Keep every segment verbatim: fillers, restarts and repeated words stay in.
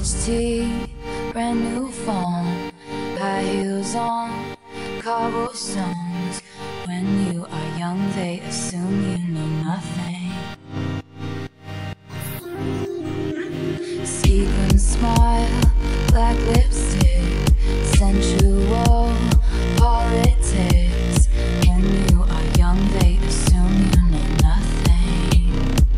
Peach tea, brand new phone, high heels on, cobblestones. When you are young, they assume you know nothing. Sequin smile, black lipstick, sensual politics. When you are young, they assume you know nothing.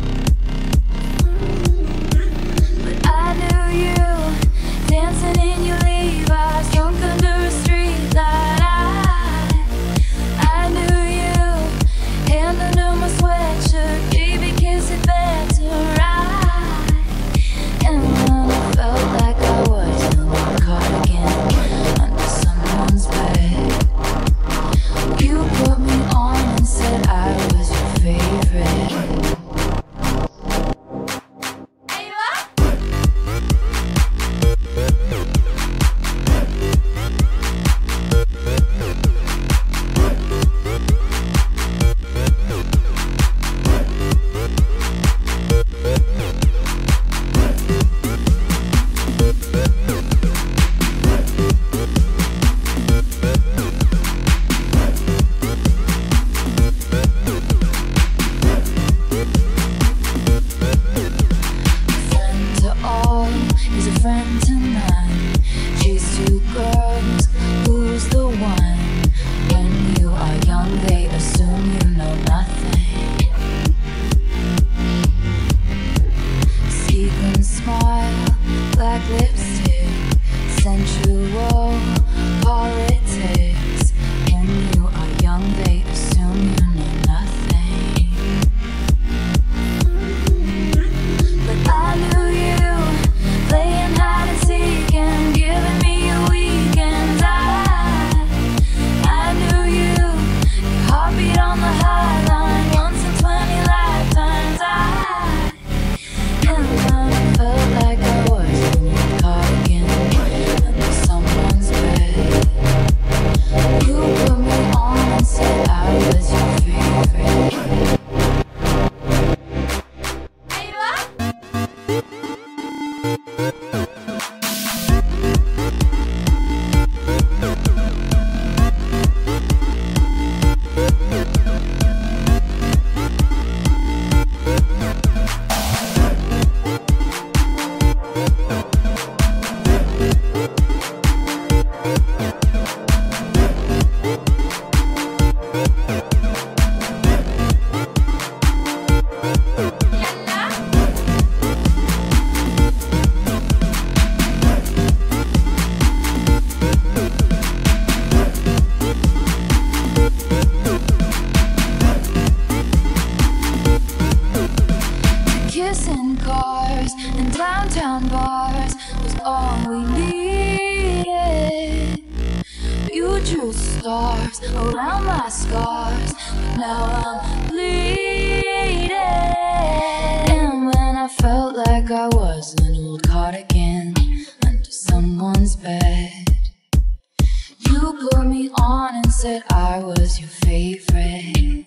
But I knew you, dancing in your Levi's, drunk under a street light. I, I knew you, hand under my sweatshirt, baby kiss it better right. And when I felt like I was caught again under someone's bed, you put me on and said I was your favorite. Friend to none, she's two girls, who's the one? When you are young, they assume you know nothing. Sequin smile, black lipstick, sensual politics. When you are young, they assume you know nothing. But I knew you, playing hide and seek and giving me a weekend. I, I knew you, your heartbeat on the high line, once in twenty lifetimes. I, and when I felt like I was in your cardigan under someone's bed, you put me on and said I was your favorite. Kissing cars and downtown bars was all we needed. You drew stars around my scars, but now I'm bleeding. And when I felt like I was an old cardigan under someone's bed, you put me on and said I was your favorite.